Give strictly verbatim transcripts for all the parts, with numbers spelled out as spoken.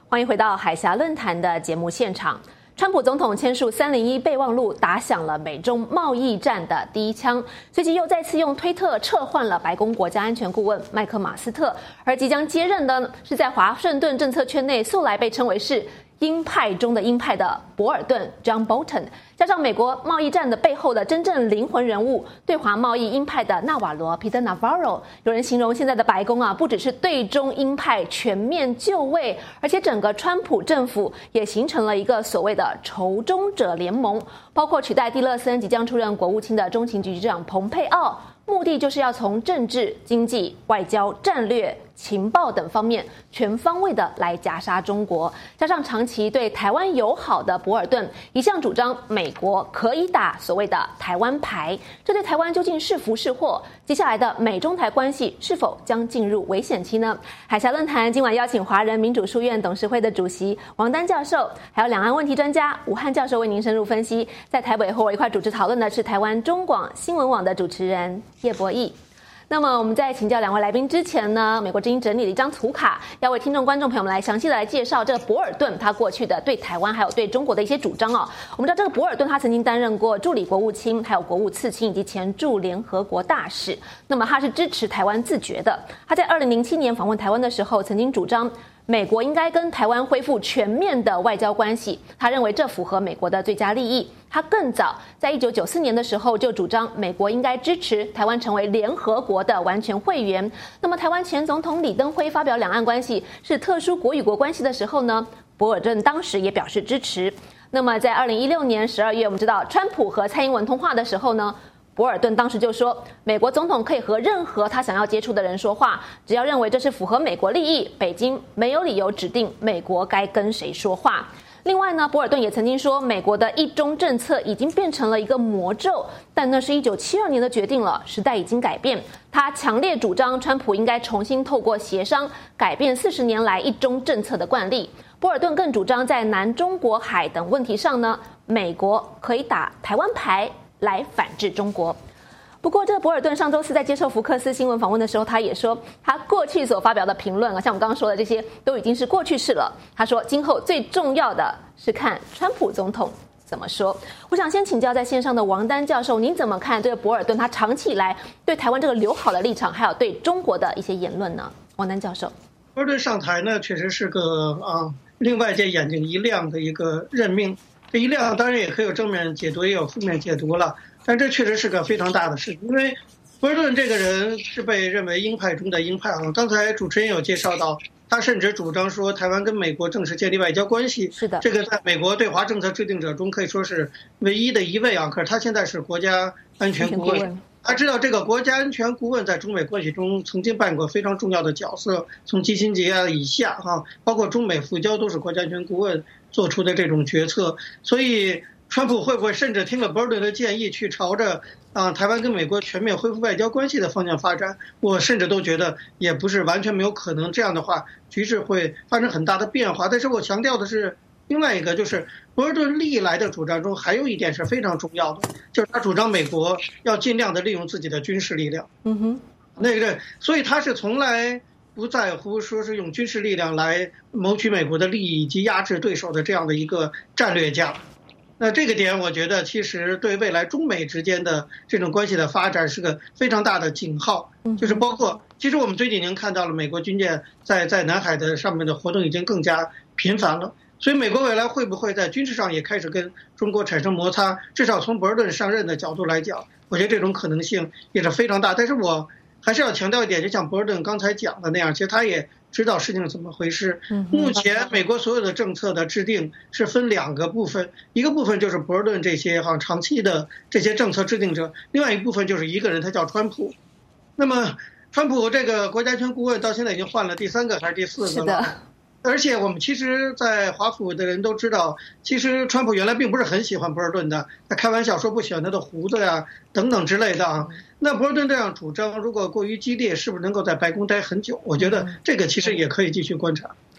欢迎回到海峡论坛的节目现场。川普总统签署三零一备忘录，打响了美中贸易战的第一枪，随即又再次用推特撤换了白宫国家安全顾问麦克马斯特，而即将接任的是在华盛顿政策圈内素来被称为是鹰派中的鹰派的博尔顿 John Bolton， 加上美国贸易战的背后的真正灵魂人物对华贸易鹰派的纳瓦罗 Peter Navarro， 有人形容现在的白宫啊，不只是对中鹰派全面就位，而且整个川普政府也形成了一个所谓的仇中者联盟，包括取代蒂勒森即将出任国务卿的中情局局长蓬佩奥，目的就是要从政治、经济、外交、战略、情报等方面全方位的来夹杀中国。加上长期对台湾友好的博尔顿一向主张美国可以打所谓的台湾牌，这对台湾究竟是福是祸？接下来的美中台关系是否将进入危险期呢？海峡论坛今晚邀请华人民主书院董事会的主席王丹教授，还有两岸问题专家武汉教授为您深入分析。在台北和我一块主持讨论的是台湾中广新闻网的主持人叶博弈。那么我们在请教两位来宾之前呢，美国之音整理了一张图卡，要为听众观众朋友们来详细的来介绍这个博尔顿他过去的对台湾还有对中国的一些主张哦。我们知道这个博尔顿他曾经担任过助理国务卿，还有国务次卿以及前驻联合国大使。那么他是支持台湾自决的。他在二零零七年访问台湾的时候，曾经主张美国应该跟台湾恢复全面的外交关系，他认为这符合美国的最佳利益。他更早在一九九四年的时候就主张美国应该支持台湾成为联合国的完全会员。那么台湾前总统李登辉发表两岸关系是特殊国与国关系的时候呢，博尔顿当时也表示支持。那么在二零一六年十二月，我们知道川普和蔡英文通话的时候呢，博尔顿当时就说，美国总统可以和任何他想要接触的人说话，只要认为这是符合美国利益，北京没有理由指定美国该跟谁说话。另外呢，博尔顿也曾经说，美国的一中政策已经变成了一个魔咒，但那是一九七二年的决定了，时代已经改变。他强烈主张川普应该重新透过协商改变四十年来一中政策的惯例。博尔顿更主张在南中国海等问题上呢，美国可以打台湾牌来反制中国。不过这个博尔顿上周四在接受福克斯新闻访问的时候，他也说他过去所发表的评论啊，像我们刚刚说的这些都已经是过去式了。他说今后最重要的是看川普总统怎么说。我想先请教在线上的王丹教授，您怎么看这个博尔顿他长期以来对台湾这个友好的立场，还有对中国的一些言论呢？王丹教授， 博尔顿上台呢，确实是个啊令外界眼睛一亮的一个任命。这一亮当然也可以有正面解读，也有负面解读了。但这确实是个非常大的事情，因为博尔顿这个人是被认为鹰派中的鹰派啊。刚才主持人有介绍到，他甚至主张说台湾跟美国正式建立外交关系。 是的， 这个在美国对华政策制定者中可以说是唯一的一位啊。可是他现在是国家安全顾问，他知道这个国家安全顾问在中美关系中曾经扮演过非常重要的角色，从基辛格啊以下哈，包括中美复交都是国家安全顾问做出的这种决策，所以川普会不会甚至听了博尔顿的建议去朝着啊台湾跟美国全面恢复外交关系的方向发展？我甚至都觉得也不是完全没有可能。这样的话，局势会发生很大的变化。但是我强调的是另外一个，就是博尔顿历来的主张中还有一点是非常重要的，就是他主张美国要尽量的利用自己的军事力量。 嗯哼， 那个，所以他是从来不在乎说是用军事力量来谋取美国的利益以及压制对手的这样的一个战略家。那这个点我觉得其实对未来中美之间的这种关系的发展是个非常大的警号，就是包括其实我们最近已经看到了美国军舰在在南海的上面的活动已经更加频繁了，所以美国未来会不会在军事上也开始跟中国产生摩擦，至少从博尔顿上任的角度来讲，我觉得这种可能性也是非常大。但是我还是要强调一点，就像博尔顿刚才讲的那样，其实他也知道事情是怎么回事。目前美国所有的政策的制定是分两个部分，一个部分就是博尔顿这些哈长期的这些政策制定者，另外一部分就是一个人，他叫川普。那么川普这个国家安全顾问到现在已经换了第三个还是第四个了。而且我们其实在华府的人都知道，其实川普原来并不是很喜欢博尔顿的，他开玩笑说不喜欢他的胡子呀等等之类的啊。那博尔顿这样主张如果过于激烈，是不是能够在白宫待很久？我觉得这个其实也可以继续观察。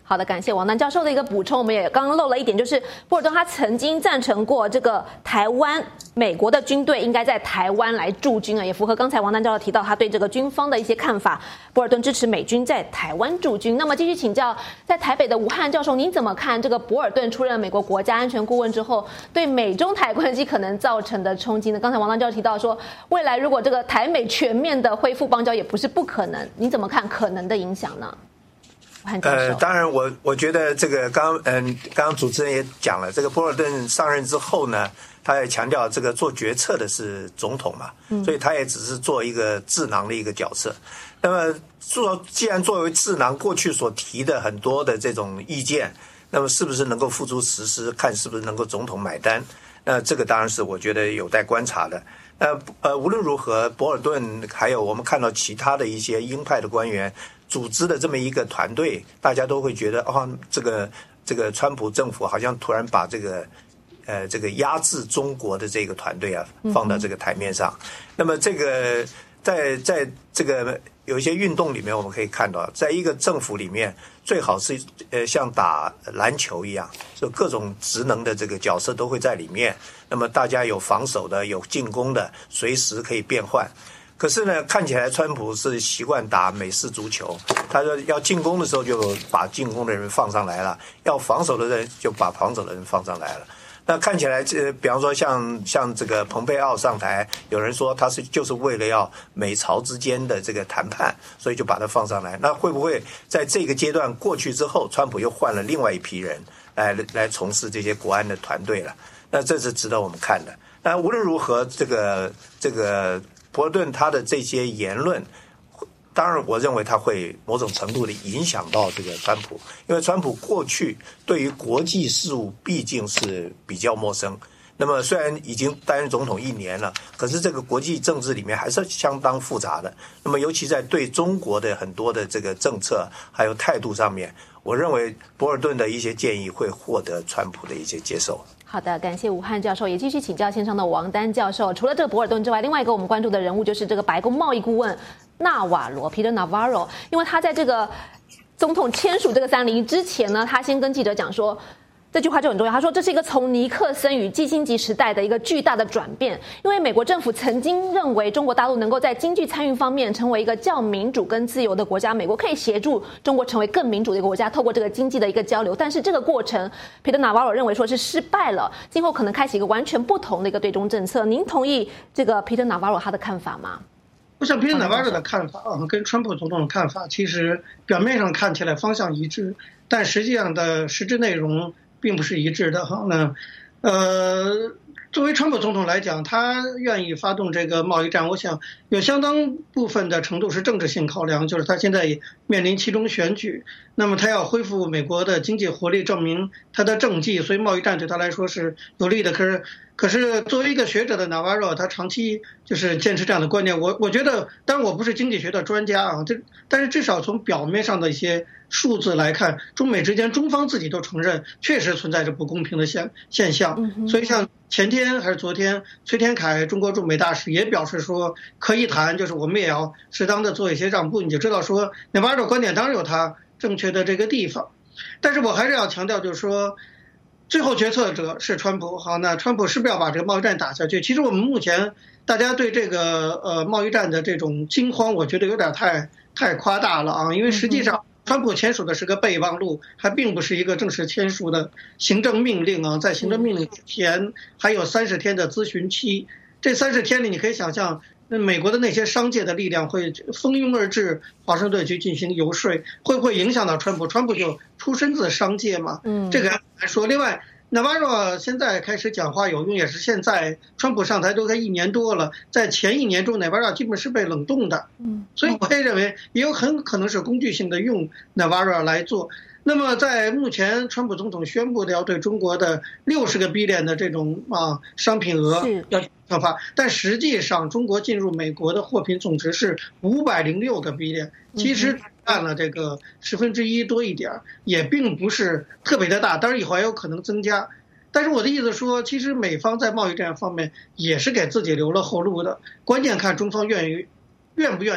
好的，感谢王丹教授的一个补充。我们也刚刚漏了一点，就是波尔顿他曾经赞成过这个台湾美国的军队应该在台湾来驻军啊，也符合刚才王丹教授提到他对这个军方的一些看法。波尔顿支持美军在台湾驻军。那么继续请教在台北的吴汉教授，您怎么看这个波尔顿出任美国国家安全顾问之后对美中台关系可能造成的冲击呢？刚才王丹教授提到说，未来如果这个台美全面的恢复邦交也不是不可能，您怎么看可能的影响呢？ 呃，当然我，我我觉得这个刚嗯，刚刚主持人也讲了，这个波尔顿上任之后呢，他也强调这个做决策的是总统嘛，嗯、所以他也只是做一个智囊的一个角色。那么做既然作为智囊，过去所提的很多的这种意见，那么是不是能够付诸实施，看是不是能够总统买单？那这个当然是我觉得有待观察的。呃呃，无论如何，博尔顿还有我们看到其他的一些鹰派的官员组织的这么一个团队，大家都会觉得哦，这个这个川普政府好像突然把这个呃这个压制中国的这个团队啊放到这个台面上。嗯、那么这个在在这个有一些运动里面，我们可以看到，在一个政府里面，最好是呃像打篮球一样，就各种职能的这个角色都会在里面。那么大家有防守的，有进攻的，随时可以变换。可是呢，看起来川普是习惯打美式足球，他说要进攻的时候就把进攻的人放上来了，要防守的人就把防守的人放上来了。那看起来，这比方说像像这个蓬佩奥上台，有人说他是就是为了要美朝之间的这个谈判，所以就把他放上来。那会不会在这个阶段过去之后，川普又换了另外一批人来来从事这些国安的团队了？那这是值得我们看的。那无论如何，这个这个博尔顿他的这些言论，当然我认为他会某种程度的影响到这个川普，因为川普过去对于国际事务毕竟是比较陌生。那么虽然已经担任总统一年了，可是这个国际政治里面还是相当复杂的。那么尤其在对中国的很多的这个政策还有态度上面，我认为博尔顿的一些建议会获得川普的一些接受。 好的，感谢吴汉教授，也继续请教线上的王丹教授。除了这个博尔顿之外，另外一个我们关注的人物就是这个白宫贸易顾问纳瓦罗 Peter Navarro， 因为他在这个总统签署这个三零一之前呢，他先跟记者讲说，这句话就很重要。他说这是一个从尼克森与基辛格时代的一个巨大的转变，因为美国政府曾经认为中国大陆能够在经济参与方面成为一个较民主跟自由的国家，美国可以协助中国成为更民主的一个国家，透过这个经济的一个交流。但是这个过程 Peter Navarro 认为说是失败了，今后可能开启一个完全不同的一个对中政策。您同意这个 Peter Navarro 他的看法吗？ 我想 Peter Navarro 的看法啊，跟川普总统的看法其实表面上看起来方向一致，但实际上的实质内容并不是一致的哈。那呃，作为川普总统来讲，他愿意发动这个贸易战，我想有相当部分的程度是政治性考量，就是他现在也面临期中选举，那么他要恢复美国的经济活力，证明他的政绩，所以贸易战对他来说是有利的。可是可是作为一个学者的纳瓦罗，他长期就是坚持这样的观念。我我觉得，当然我不是经济学的专家啊，这但是至少从表面上的一些数字来看，中美之间中方自己都承认确实存在着不公平的现现象。所以像前天还是昨天，崔天凯中国驻美大使也表示说可以谈，就是我们也要适当的做一些让步。你就知道说纳瓦罗观点当然有他正确的这个地方，但是我还是要强调，就是说最后决策者是川普。好，那川普是不是要把这个贸易战打下去？其实我们目前大家对这个呃贸易战的这种惊慌，我觉得有点太太夸大了啊，因为实际上川普签署的是个备忘录，还并不是一个正式签署的行政命令啊。在行政命令之前还有三十天的咨询期，这三十天里你可以想象，那美国的那些商界的力量会蜂拥而至华盛顿去进行游说，会不会影响到川普？川普就出身自商界嘛，嗯，这个来说。另外纳瓦罗现在开始讲话有用，也是现在川普上台都快一年多了，在前一年中纳瓦罗基本是被冷冻的，嗯，所以我也认为也有很可能是工具性的用纳瓦罗来做。那么在目前川普总统宣布的要对中国的六十个 billion 的这种啊商品额要惩罚，但实际上中国进入美国的货品总值是五百零六个 billion， 其实占了这个十分之一多一点，也并不是特别的大，当然以后还有可能增加。但是我的意思说，其实美方在贸易战方面也是给自己留了后路的，关键看中方愿意愿不愿意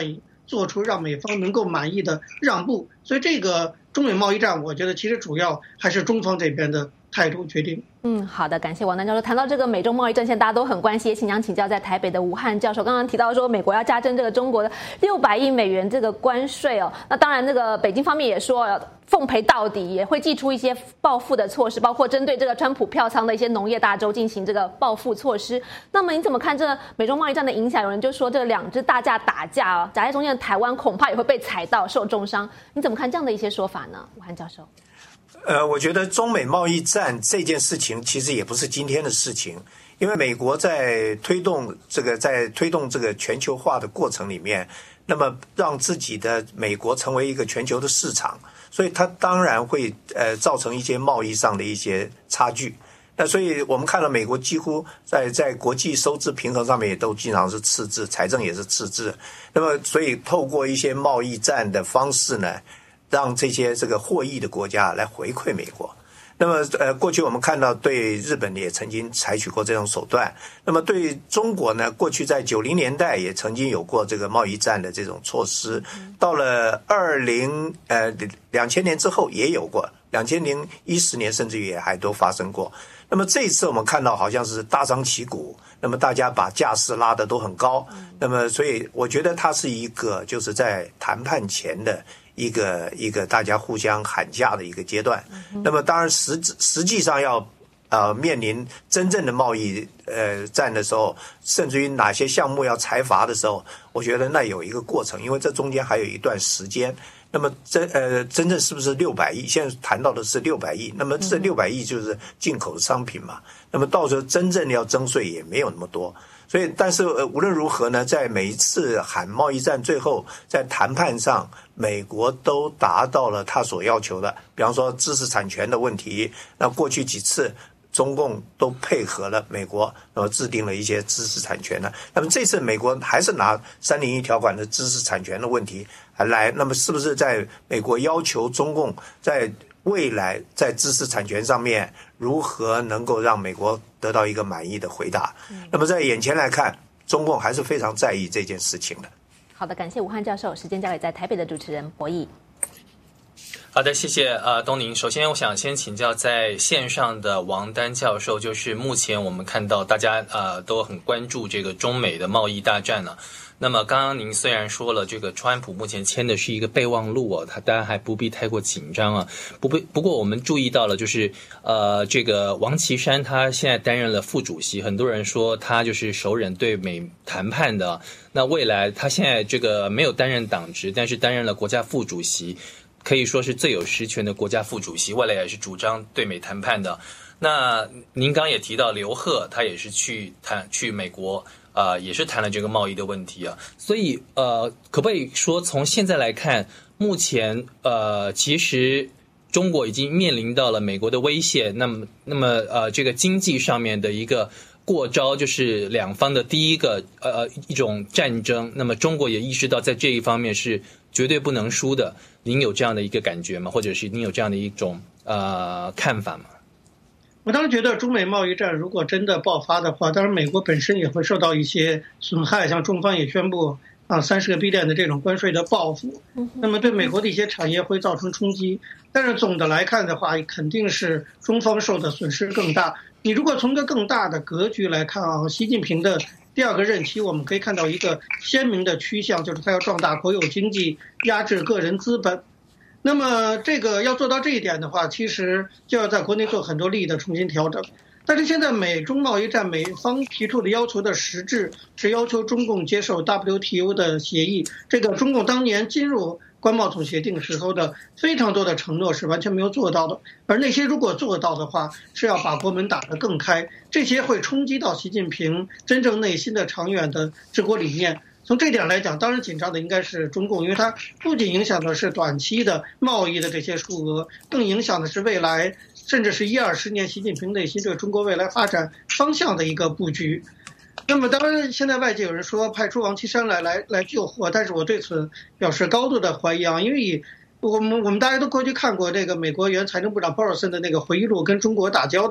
做出让美方能够满意的让步。所以这个中美贸易战，我觉得其实主要还是中方这边的态度决定。 嗯，好的，感谢王丹教授。谈到这个美中贸易战线，大家都很关心，也请想请教在台北的吴汉教授。刚刚提到说，美国要加征这个中国的六百亿美元这个关税哦，那当然，这个北京方面也说奉陪到底，也会祭出一些报复的措施，包括针对这个川普票仓的一些农业大州进行这个报复措施。那么你怎么看这个美中贸易战的影响？有人就说这两只大架打架哦，夹在中间的台湾恐怕也会被踩到受重伤。你怎么看这样的一些说法呢？吴汉教授。 呃，我觉得中美贸易战这件事情其实也不是今天的事情，因为美国在推动这个在推动这个全球化的过程里面，那么让自己的美国成为一个全球的市场，所以它当然会呃造成一些贸易上的一些差距。那所以我们看到美国几乎在在国际收支平衡上面也都经常是赤字，财政也是赤字。那么所以透过一些贸易战的方式呢，让这些这个获益的国家来回馈美国。那么呃，过去我们看到对日本也曾经采取过这种手段。那么对中国呢，过去在九零年代也曾经有过这个贸易战的这种措施。到了二零呃两千年之后也有过，两千零一十年甚至于也还都发生过。那么这一次我们看到好像是大张旗鼓，那么大家把架势拉得都很高。那么所以我觉得它是一个就是在谈判前的一个一个大家互相喊价的一个阶段。那么当然实质实际上要呃面临真正的贸易呃战的时候，甚至于哪些项目要裁罚的时候，我觉得那有一个过程，因为这中间还有一段时间。那么真呃真正是不是六百亿？现在谈到的是六百亿，那么这六百亿就是进口的商品嘛。那么到时候真正要征税也没有那么多。所以，但是呃无论如何呢，在每一次喊贸易战，最后在谈判上，美国都达到了他所要求的，比方说知识产权的问题。那过去几次中共都配合了美国，那么制定了一些知识产权呢。那么这次美国还是拿三零一条款的知识产权的问题来，那么是不是在美国要求中共在未来在知识产权上面如何能够让美国得到一个满意的回答？嗯、那么在眼前来看，中共还是非常在意这件事情的。 好的，感谢吴汉教授。时间交给在台北的主持人博弈。 好的，谢谢呃东宁。首先我想先请教在线上的王丹教授，就是目前我们看到大家呃都很关注这个中美的贸易大战呢。那么刚刚您虽然说了这个川普目前签的是一个备忘录哦，他当然还不必太过紧张啊。不不过我们注意到了，就是呃这个王岐山他现在担任了副主席，很多人说他就是首忍对美谈判的。那未来他现在这个没有担任党职，但是担任了国家副主席，可以说是最有实权的国家副主席，未来也是主张对美谈判的。那您刚刚也提到刘鹤，他也是去谈去美国。呃，也是谈了这个贸易的问题啊，所以呃，可不可以说从现在来看，目前呃，其实中国已经面临到了美国的威胁，那么那么呃，这个经济上面的一个过招，就是两方的第一个呃一种战争，那么中国也意识到在这一方面是绝对不能输的，您有这样的一个感觉吗？或者是您有这样的一种呃看法吗？ 我当然觉得中美贸易战如果真的爆发的话，当然美国本身也会受到一些损害，像中方也宣布啊三十个 billion 的这种关税的报复，那么对美国的一些产业会造成冲击。但是总的来看的话，肯定是中方受的损失更大。你如果从一个更大的格局来看啊，习近平的第二个任期，我们可以看到一个鲜明的趋向，就是他要壮大国有经济，压制个人资本。那么这个要做到这一点的话，其实就要在国内做很多利益的重新调整。但是现在美中贸易战美方提出的要求的实质是要求中共接受 W T O 的协议，这个中共当年进入关贸总协定时候的非常多的承诺是完全没有做到的，而那些如果做到的话，是要把国门打得更开，这些会冲击到习近平真正内心的长远的治国理念。从这点来讲，当然紧张的应该是中共，因为它不仅影响的是短期的贸易的这些数额，更影响的是未来甚至是一二十年习近平内心对中国未来发展方向的一个布局。那么当然现在外界有人说派出王岐山来来来救火，但是我对此表示高度的怀疑啊，因为我们我们大家都过去看过这个美国原财政部长鲍尔森的那个回忆录跟中国打交道，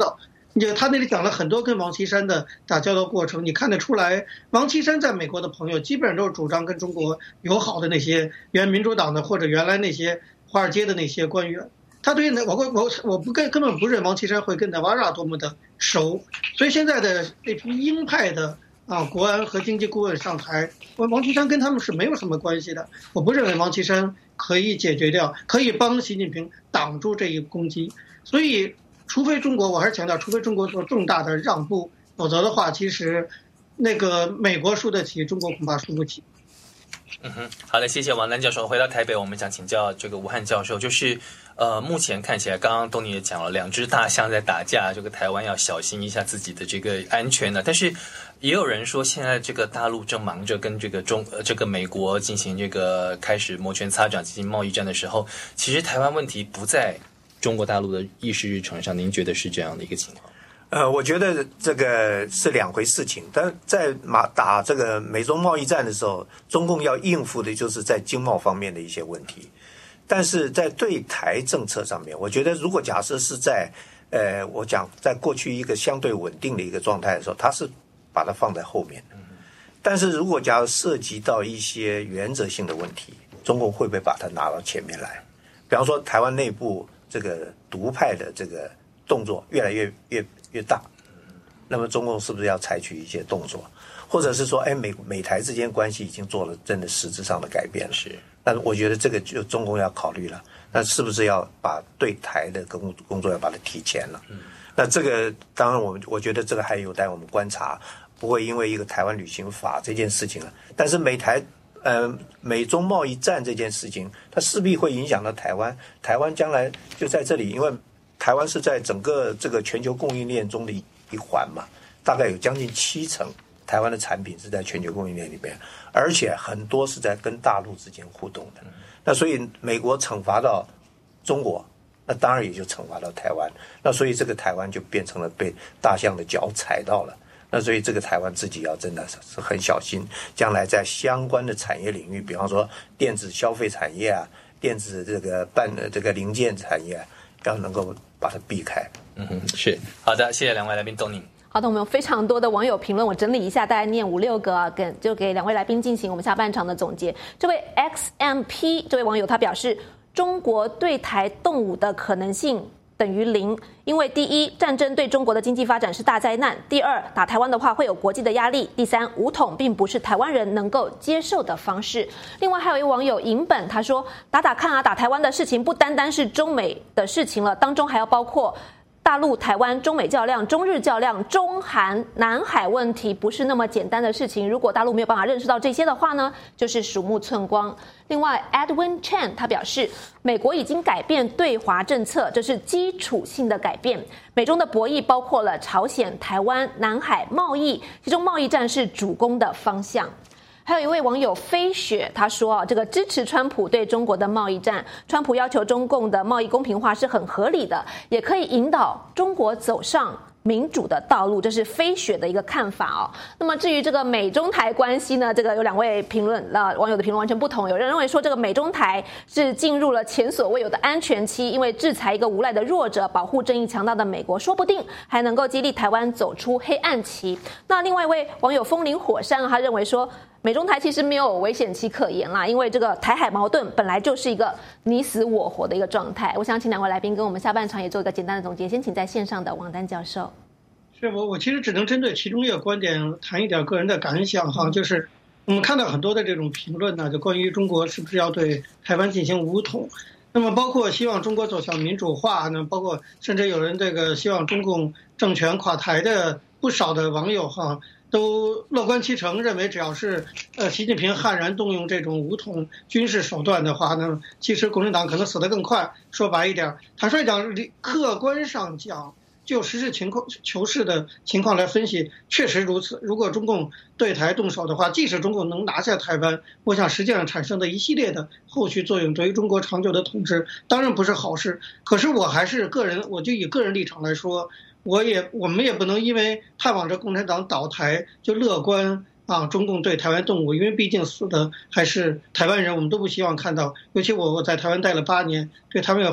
你他那里讲了很多跟王岐山的打交道过程，你看得出来，王岐山在美国的朋友基本上都是主张跟中国友好的那些原民主党的或者原来那些华尔街的那些官员。他对我我我不根根本不认王岐山会跟纳瓦拉多么的熟，所以现在的那批鹰派的啊国安和经济顾问上台，王岐山跟他们是没有什么关系的。我不认为王岐山可以解决掉，可以帮习近平挡住这一攻击。所以，除非中国，我还是强调，除非中国做重大的让步，否则的话，其实那个美国输得起，中国恐怕输不起。 嗯哼，好的，谢谢王丹教授。回到台北，我们想请教这个吴汉教授，就是呃，目前看起来，刚刚东尼也讲了，两只大象在打架，这个台湾要小心一下自己的这个安全呢。但是也有人说，现在这个大陆正忙着跟这个中呃这个美国进行这个开始摩拳擦掌进行贸易战的时候，其实台湾问题不在中国大陆的议事日程上，您觉得是这样的一个情况？ 呃，我觉得这个是两回事情。但在马打这个美中贸易战的时候，中共要应付的就是在经贸方面的一些问题。但是在对台政策上面，我觉得如果假设是在呃，我讲在过去一个相对稳定的一个状态的时候，它是把它放在后面的。但是如果假如涉及到一些原则性的问题，中共会不会把它拿到前面来？比方说台湾内部这个独派的这个动作越来越越越大，那么中共是不是要采取一些动作，或者是说，哎，美美台之间关系已经做了真的实质上的改变了？是，但我觉得这个就中共要考虑了，那是不是要把对台的工工作要把它提前了？嗯，那这个当然我们我觉得这个还有待我们观察，不会因为一个台湾旅行法这件事情了，但是美台。呃，美中贸易战这件事情，它势必会影响到台湾。台湾将来就在这里，因为台湾是在整个这个全球供应链中的一一环嘛，大概有将近七成台湾的产品是在全球供应链里面，而且很多是在跟大陆之间互动的。那所以美国惩罚到中国，那当然也就惩罚到台湾。那所以这个台湾就变成了被大象的脚踩到了。那所以这个台湾自己要真的是很小心，将来在相关的产业领域，比方说电子消费产业啊，电子这个半这个零件产业、啊，要能够把它避开。 嗯哼，是好的，谢谢两位来宾东宁。 好的，我们有非常多的网友评论，我整理一下，大概念五六个、啊，给就给两位来宾进行我们下半场的总结。这位 X M P 这位网友他表示，中国对台动武的可能性等于零，因为第一，战争对中国的经济发展是大灾难；第二，打台湾的话会有国际的压力；第三，武统并不是台湾人能够接受的方式。另外，还有一位网友银本他说，打打看啊，打台湾的事情不单单是中美的事情了，当中还要包括大陆、台湾、中美较量、中日较量、中韩、南海问题，不是那么简单的事情。如果大陆没有办法认识到这些的话呢，就是鼠目寸光。另外 Edwin Chen 他表示，美国已经改变对华政策，这是基础性的改变。美中的博弈包括了朝鲜、台湾、南海贸易，其中贸易战是主攻的方向。还有一位网友飞雪他说啊，这个支持川普对中国的贸易战，川普要求中共的贸易公平化是很合理的，也可以引导中国走上民主的道路，这是飞雪的一个看法哦。那么至于这个美中台关系呢，这个有两位评论呃网友的评论完全不同，有人认为说这个美中台是进入了前所未有的安全期，因为制裁一个无赖的弱者，保护正义强大的美国，说不定还能够激励台湾走出黑暗期。那另外一位网友风林火山他认为说，美中台其实没有危险期可言啦，因为这个台海矛盾本来就是一个你死我活的一个状态。我想请两位来宾跟我们下半场也做一个简单的总结，先请在线上的王丹教授。 是我我其实只能针对其中一个观点谈一点个人的感想哈，就是我们看到很多的这种评论呢，就关于中国是不是要对台湾进行武统，那么包括希望中国走向民主化呢，包括甚至有人这个希望中共政权垮台的不少的网友哈，都乐观其成，认为只要是呃习近平悍然动用这种武统军事手段的话呢，其实共产党可能死得更快。说白一点，坦率讲，客观上讲，就实事情况求是的情况来分析，确实如此。如果中共对台动手的话，即使中共能拿下台湾，我想实际上产生的一系列的后续作用，对于中国长久的统治当然不是好事。可是我还是个人，我就以个人立场来说，我也我们也不能因为盼望着共产党倒台就乐观啊中共对台湾动武，因为毕竟死的还是台湾人，我们都不希望看到。尤其我我在台湾待了八年，对台湾有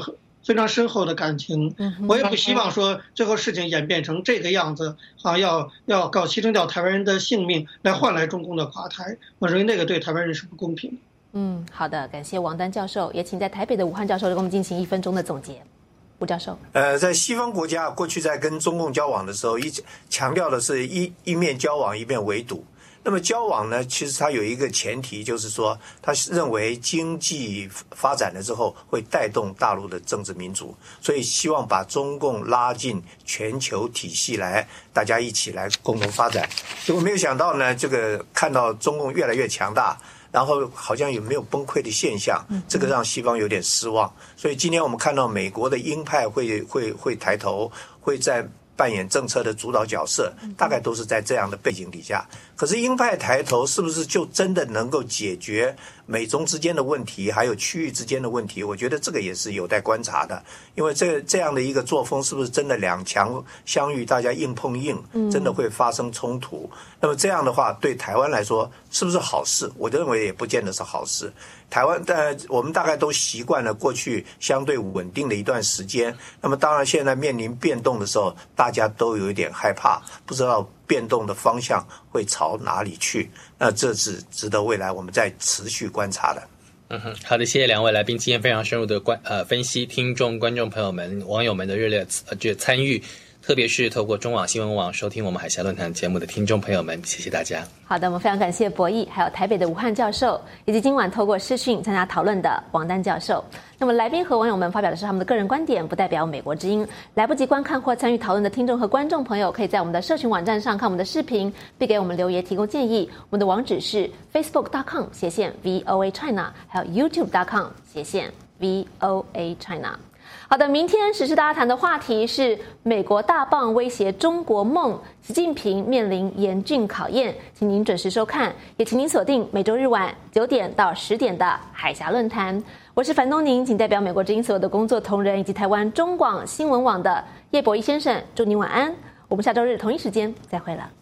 非常深厚的感情。我也不希望说最后事情演变成这个样子，啊，要要搞牺牲掉台湾人的性命来换来中共的垮台，我认为那个对台湾人是不公平的。 嗯，好的，感谢王丹教授，也请在台北的武汉教授给我们进行一分钟的总结。吴教授， 呃，在西方国家过去在跟中共交往的时候，一直强调的是一一面交往一面围堵。那么交往呢，其实它有一个前提，就是说他认为经济发展了之后会带动大陆的政治民主，所以希望把中共拉进全球体系来，大家一起来共同发展。结果没有想到呢，这个看到中共越来越强大，然后好像有没有崩溃的现象，这个让西方有点失望。所以今天我们看到美国的鹰派会会会抬头，会在扮演政策的主导角色，大概都是在这样的背景底下。可是鹰派抬头是不是就真的能够解决美中之间的问题，还有区域之间的问题？我觉得这个也是有待观察的。因为这这样的一个作风，是不是真的两强相遇，大家硬碰硬，真的会发生冲突？那么这样的话，对台湾来说是不是好事？我认为也不见得是好事。台湾呃，我们大概都习惯了过去相对稳定的一段时间，那么当然现在面临变动的时候，大家都有一点害怕，不知道变动的方向会朝哪里去。那这是值得未来我们再持续观察的。 嗯哼，好的，谢谢两位来宾今天非常深入的观呃分析，听众、观众朋友们、网友们的热烈呃这参与。特别是透过中网新闻网收听我们海峡论坛节目的听众朋友们，谢谢大家。 好的，我们非常感谢博弈，还有台北的武汉教授，以及今晚透过视讯参加讨论的王丹教授。那么来宾和网友们发表的是他们的个人观点，不代表美国之音。来不及观看或参与讨论的听众和观众朋友，可以在我们的社群网站上看我们的视频，并给我们留言提供建议。我们的网址是 facebook dot com 斜线 V O A China， 还有 youtube dot com 斜线 V O A China。好的，明天时事大家谈的话题是美国大棒威胁中国梦，习近平面临严峻考验，请您准时收看，也请您锁定每周日晚九点到十点的海峡论坛。我是樊东宁，仅代表美国之音所有的工作同仁以及台湾中广新闻网的叶博弈先生，祝您晚安。我们下周日同一时间再会了。